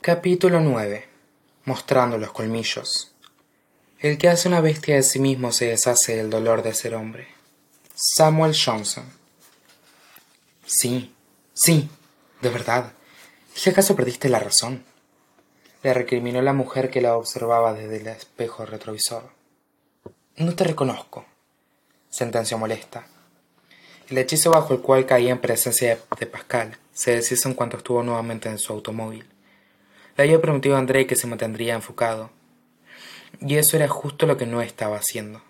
Capítulo 9. Mostrando los colmillos. El que hace una bestia de sí mismo se deshace del dolor de ser hombre. Samuel Johnson. Sí, de verdad. ¿Es que acaso perdiste la razón? Le recriminó la mujer que la observaba desde el espejo retrovisor. No te reconozco, sentenció molesta. El hechizo bajo el cual caía en presencia de Pascal se deshizo en cuanto estuvo nuevamente en su automóvil. Le había prometido a André que se mantendría enfocado, y eso era justo lo que no estaba haciendo.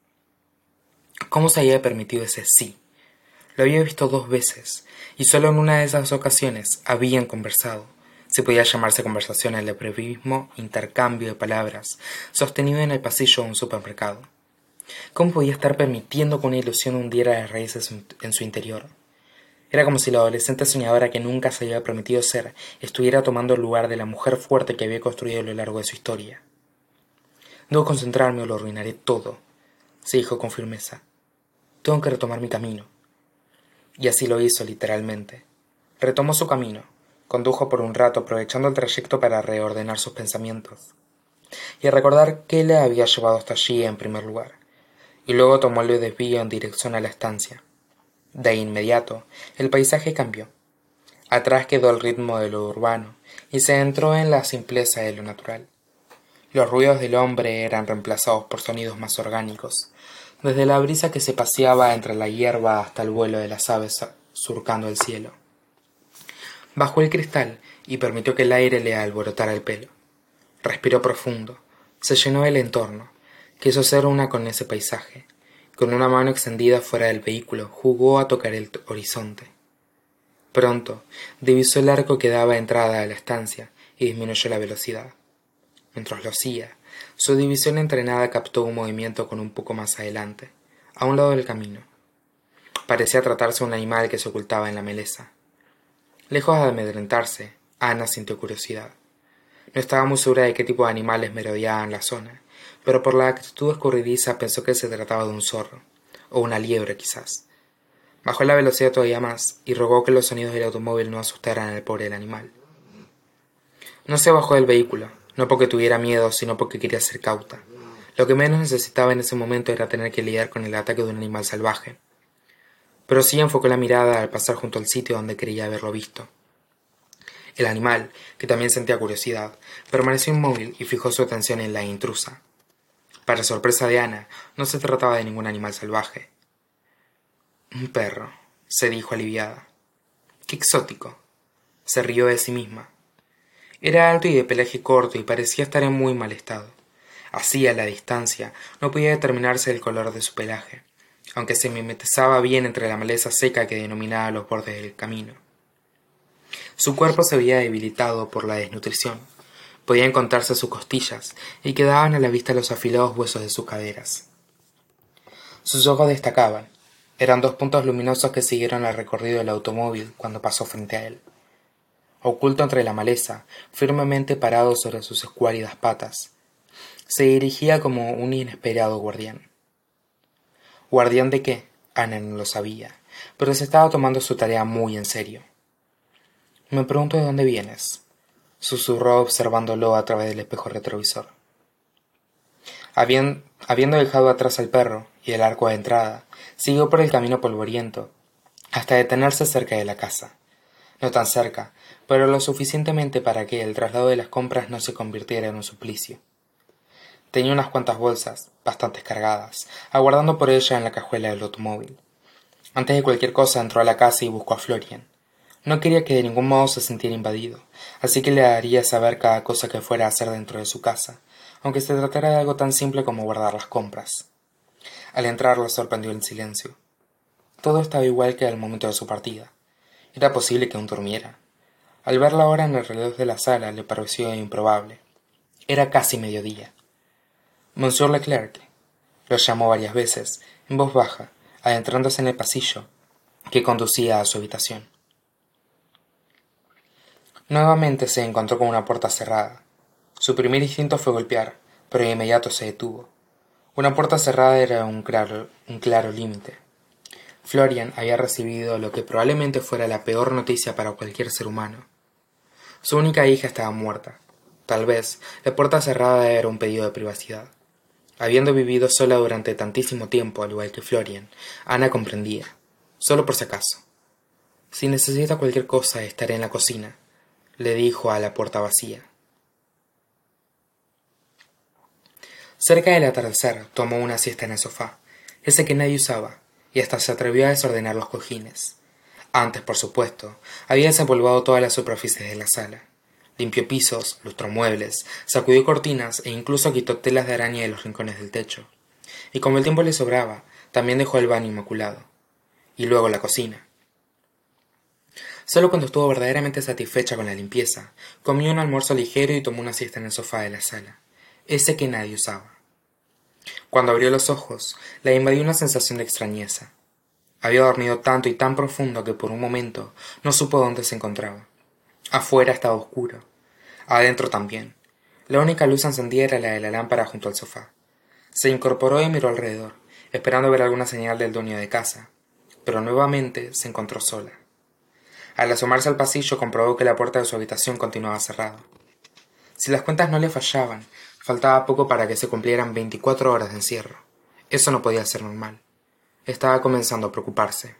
¿Cómo se había permitido ese sí? Lo había visto 2 veces, y solo en una de esas ocasiones habían conversado. Si podía llamarse conversación el brevísimo intercambio de palabras sostenido en el pasillo de un supermercado. ¿Cómo podía estar permitiendo que una ilusión hundiera las raíces en su interior? Era como si la adolescente soñadora que nunca se había permitido ser estuviera tomando el lugar de la mujer fuerte que había construido a lo largo de su historia. Debo concentrarme o lo arruinaré todo, se dijo con firmeza. Tengo que retomar mi camino. Y así lo hizo literalmente. Retomó su camino, condujo por un rato aprovechando el trayecto para reordenar sus pensamientos y a recordar qué le había llevado hasta allí en primer lugar, y luego tomó el desvío en dirección a la estancia. De inmediato, el paisaje cambió. Atrás quedó el ritmo de lo urbano y se entró en la simpleza de lo natural. Los ruidos del hombre eran reemplazados por sonidos más orgánicos, desde la brisa que se paseaba entre la hierba hasta el vuelo de las aves surcando el cielo. Bajó el cristal y permitió que el aire le alborotara el pelo. Respiró profundo, se llenó del entorno, quiso ser una con ese paisaje. Con una mano extendida fuera del vehículo, jugó a tocar el horizonte. Pronto, divisó el arco que daba entrada a la estancia y disminuyó la velocidad. Mientras lo hacía, su división entrenada captó un movimiento con un poco más adelante, a un lado del camino. Parecía tratarse de un animal que se ocultaba en la maleza. Lejos de amedrentarse, Ana sintió curiosidad. No estaba muy segura de qué tipo de animales merodeaban la zona, pero por la actitud escurridiza pensó que se trataba de un zorro, o una liebre quizás. Bajó la velocidad todavía más y rogó que los sonidos del automóvil no asustaran al pobre animal. No se bajó del vehículo, no porque tuviera miedo, sino porque quería ser cauta. Lo que menos necesitaba en ese momento era tener que lidiar con el ataque de un animal salvaje. Pero sí enfocó la mirada al pasar junto al sitio donde creía haberlo visto. El animal, que también sentía curiosidad, permaneció inmóvil y fijó su atención en la intrusa. Para sorpresa de Ana, no se trataba de ningún animal salvaje. Un perro, se dijo aliviada. ¡Qué exótico! Se rió de sí misma. Era alto y de pelaje corto y parecía estar en muy mal estado. Así, a la distancia, no podía determinarse el color de su pelaje, aunque se mimetizaba bien entre la maleza seca que denominaba los bordes del camino. Su cuerpo se veía debilitado por la desnutrición. Podían contarse sus costillas y quedaban a la vista los afilados huesos de sus caderas. Sus ojos destacaban. Eran 2 puntos luminosos que siguieron el recorrido del automóvil cuando pasó frente a él. Oculto entre la maleza, firmemente parado sobre sus escuálidas patas, se dirigía como un inesperado guardián. ¿Guardián de qué? Ana no lo sabía, pero se estaba tomando su tarea muy en serio. Me pregunto de dónde vienes, susurró observándolo a través del espejo retrovisor. Habiendo dejado atrás al perro y el arco de entrada, siguió por el camino polvoriento, hasta detenerse cerca de la casa. No tan cerca, pero lo suficientemente para que el traslado de las compras no se convirtiera en un suplicio. Tenía unas cuantas bolsas, bastante cargadas, aguardando por ella en la cajuela del automóvil. Antes de cualquier cosa entró a la casa y buscó a Florian. No quería que de ningún modo se sintiera invadido, así que le haría saber cada cosa que fuera a hacer dentro de su casa, aunque se tratara de algo tan simple como guardar las compras. Al entrar lo sorprendió el silencio. Todo estaba igual que al momento de su partida. Era posible que aún durmiera. Al ver la hora en el reloj de la sala le pareció improbable. Era casi mediodía. Monsieur Leclerc lo llamó varias veces, en voz baja, adentrándose en el pasillo que conducía a su habitación. Nuevamente se encontró con una puerta cerrada. Su primer instinto fue golpear, pero de inmediato se detuvo. Una puerta cerrada era un claro límite. Florian había recibido lo que probablemente fuera la peor noticia para cualquier ser humano. Su única hija estaba muerta. Tal vez la puerta cerrada era un pedido de privacidad. Habiendo vivido sola durante tantísimo tiempo, al igual que Florian, Ana comprendía, solo por si acaso. Si necesita cualquier cosa, estaré en la cocina, le dijo a la puerta vacía. Cerca del atardecer tomó una siesta en el sofá, ese que nadie usaba, y hasta se atrevió a desordenar los cojines. Antes, por supuesto, había desempolvado todas las superficies de la sala. Limpió pisos, lustró muebles, sacudió cortinas e incluso quitó telas de araña de los rincones del techo. Y como el tiempo le sobraba, también dejó el baño inmaculado. Y luego la cocina. Solo cuando estuvo verdaderamente satisfecha con la limpieza, comió un almuerzo ligero y tomó una siesta en el sofá de la sala, ese que nadie usaba. Cuando abrió los ojos, la invadió una sensación de extrañeza. Había dormido tanto y tan profundo que por un momento no supo dónde se encontraba. Afuera estaba oscuro. Adentro también. La única luz encendida era la de la lámpara junto al sofá. Se incorporó y miró alrededor, esperando ver alguna señal del dueño de casa, pero nuevamente se encontró sola. Al asomarse al pasillo comprobó que la puerta de su habitación continuaba cerrada. Si las cuentas no le fallaban, faltaba poco para que se cumplieran 24 horas de encierro. Eso no podía ser normal. Estaba comenzando a preocuparse.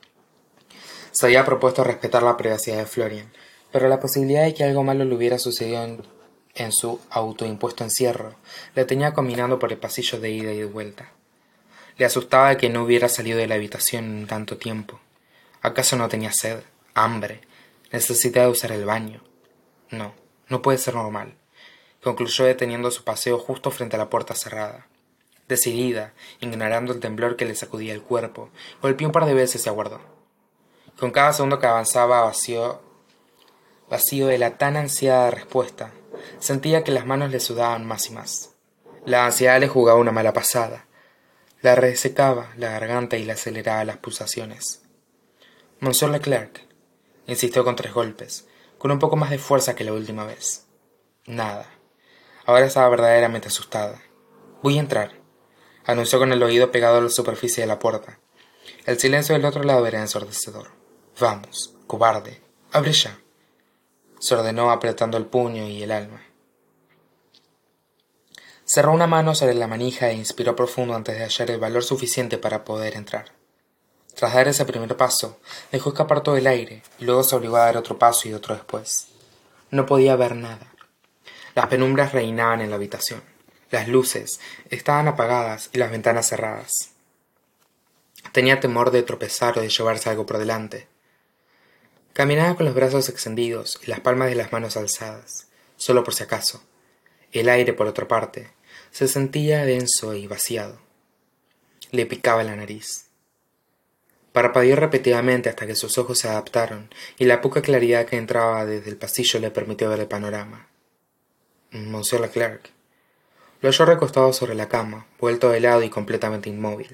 Se había propuesto respetar la privacidad de Florian, pero la posibilidad de que algo malo le hubiera sucedido en su autoimpuesto encierro le tenía caminando por el pasillo de ida y de vuelta. Le asustaba que no hubiera salido de la habitación en tanto tiempo. ¿Acaso no tenía sed? ¿Hambre? ¿Necesitaba usar el baño? No, no puede ser normal, concluyó deteniendo su paseo justo frente a la puerta cerrada. Decidida, ignorando el temblor que le sacudía el cuerpo, golpeó un par de veces y aguardó. Con cada segundo que avanzaba vacío de la tan ansiada respuesta, sentía que las manos le sudaban más y más. La ansiedad le jugaba una mala pasada. La resecaba la garganta y le aceleraba las pulsaciones. Monsieur Leclerc, insistió con 3 golpes, con un poco más de fuerza que la última vez. Nada. Ahora estaba verdaderamente asustada. Voy a entrar, anunció con el oído pegado a la superficie de la puerta. El silencio del otro lado era ensordecedor. Vamos, cobarde, abre ya, se ordenó apretando el puño y el alma. Cerró una mano sobre la manija e inspiró profundo antes de hallar el valor suficiente para poder entrar. Tras dar ese primer paso, dejó escapar todo el aire y luego se obligó a dar otro paso y otro después. No podía ver nada. Las penumbras reinaban en la habitación. Las luces estaban apagadas y las ventanas cerradas. Tenía temor de tropezar o de llevarse algo por delante. Caminaba con los brazos extendidos y las palmas de las manos alzadas, solo por si acaso. El aire, por otra parte, se sentía denso y vaciado. Le picaba la nariz. Parpadeó repetidamente hasta que sus ojos se adaptaron y la poca claridad que entraba desde el pasillo le permitió ver el panorama. Monsieur Leclerc. Lo halló recostado sobre la cama, vuelto de lado y completamente inmóvil.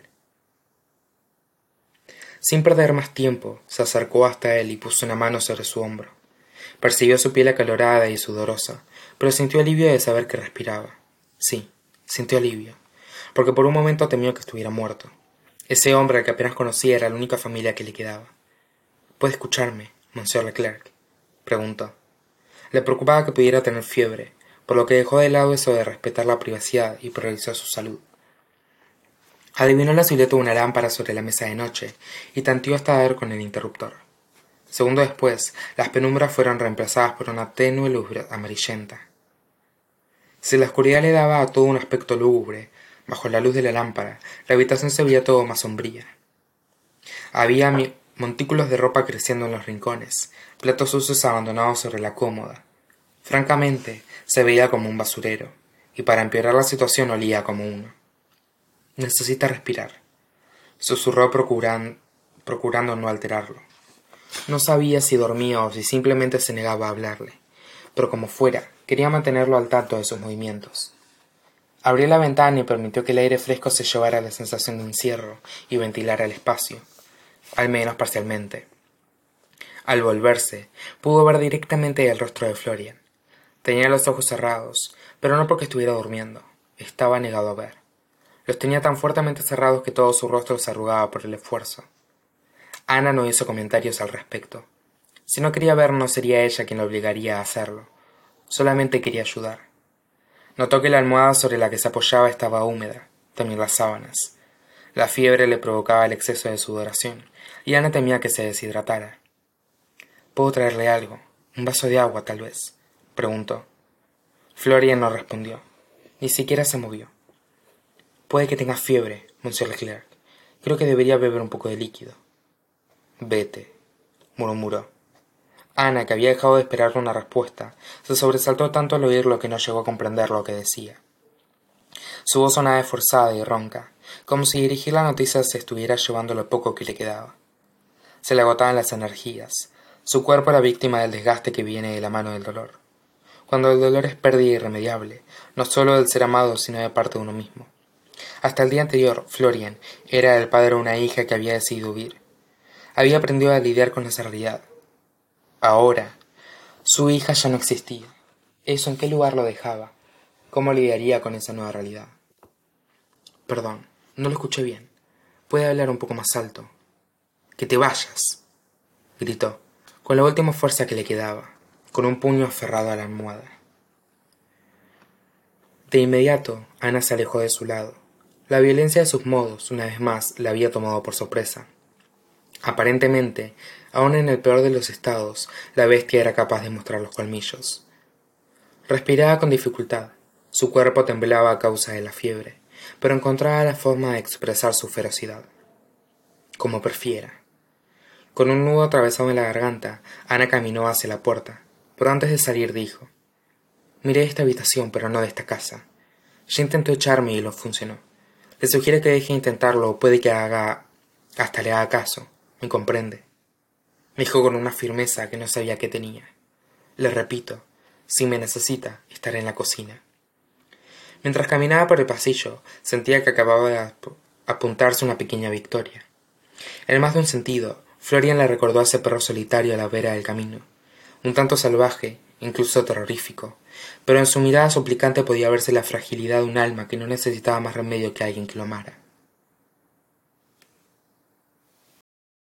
Sin perder más tiempo, se acercó hasta él y puso una mano sobre su hombro. Percibió su piel acalorada y sudorosa, pero sintió alivio de saber que respiraba. Sí, sintió alivio, porque por un momento temió que estuviera muerto. Ese hombre al que apenas conocía era la única familia que le quedaba. —¿Puede escucharme, Monsieur Leclerc? —preguntó. Le preocupaba que pudiera tener fiebre, por lo que dejó de lado eso de respetar la privacidad y priorizó su salud. Adivinó la silueta de una lámpara sobre la mesa de noche y tanteó hasta dar con el interruptor. Segundo después, las penumbras fueron reemplazadas por una tenue luz amarillenta. Si la oscuridad le daba a todo un aspecto lúgubre, bajo la luz de la lámpara, la habitación se veía todo más sombría. Había montículos de ropa creciendo en los rincones, platos sucios abandonados sobre la cómoda. Francamente, se veía como un basurero, y para empeorar la situación olía como uno. Necesita respirar, susurró procurando no alterarlo. No sabía si dormía o si simplemente se negaba a hablarle, pero como fuera, quería mantenerlo al tanto de sus movimientos. Abrió la ventana y permitió que el aire fresco se llevara la sensación de encierro y ventilara el espacio, al menos parcialmente. Al volverse, pudo ver directamente el rostro de Florian. Tenía los ojos cerrados, pero no porque estuviera durmiendo. Estaba negado a ver. Los tenía tan fuertemente cerrados que todo su rostro se arrugaba por el esfuerzo. Ana no hizo comentarios al respecto. Si no quería ver, no sería ella quien lo obligaría a hacerlo. Solamente quería ayudar. Notó que la almohada sobre la que se apoyaba estaba húmeda, también las sábanas. La fiebre le provocaba el exceso de sudoración, y Ana temía que se deshidratara. —¿Puedo traerle algo? ¿Un vaso de agua, tal vez? —preguntó. Florian no respondió. Ni siquiera se movió. —Puede que tenga fiebre, Monsieur Leclerc. Creo que debería beber un poco de líquido. —Vete —murmuró. Ana, que había dejado de esperar una respuesta, se sobresaltó tanto al oírlo que no llegó a comprender lo que decía. Su voz sonaba esforzada y ronca, como si dirigir la noticia se estuviera llevando lo poco que le quedaba. Se le agotaban las energías. Su cuerpo era víctima del desgaste que viene de la mano del dolor. Cuando el dolor es pérdida irremediable, no sólo del ser amado, sino de parte de uno mismo. Hasta el día anterior, Florian era el padre de una hija que había decidido huir. Había aprendido a lidiar con esa realidad. Ahora, su hija ya no existía. ¿Eso en qué lugar lo dejaba? ¿Cómo lidiaría con esa nueva realidad? Perdón, no lo escuché bien. ¿Puede hablar un poco más alto? —¡Que te vayas! —gritó, con la última fuerza que le quedaba, con un puño aferrado a la almohada. De inmediato, Ana se alejó de su lado. La violencia de sus modos, una vez más, la había tomado por sorpresa. Aparentemente, aun en el peor de los estados, la bestia era capaz de mostrar los colmillos. Respiraba con dificultad. Su cuerpo temblaba a causa de la fiebre, pero encontraba la forma de expresar su ferocidad. Como prefiera. Con un nudo atravesado en la garganta, Ana caminó hacia la puerta, pero antes de salir dijo: «Miré esta habitación, pero no de esta casa. Ya intentó echarme y no funcionó. Le sugiero que deje de intentarlo o puede que hasta le haga caso. ¿Me comprende?», dijo con una firmeza que no sabía que tenía. «Le repito, si me necesita, estaré en la cocina». Mientras caminaba por el pasillo, sentía que acababa de apuntarse una pequeña victoria. En más de un sentido, Florian le recordó a ese perro solitario a la vera del camino, un tanto salvaje, incluso terrorífico, pero en su mirada suplicante podía verse la fragilidad de un alma que no necesitaba más remedio que alguien que lo amara.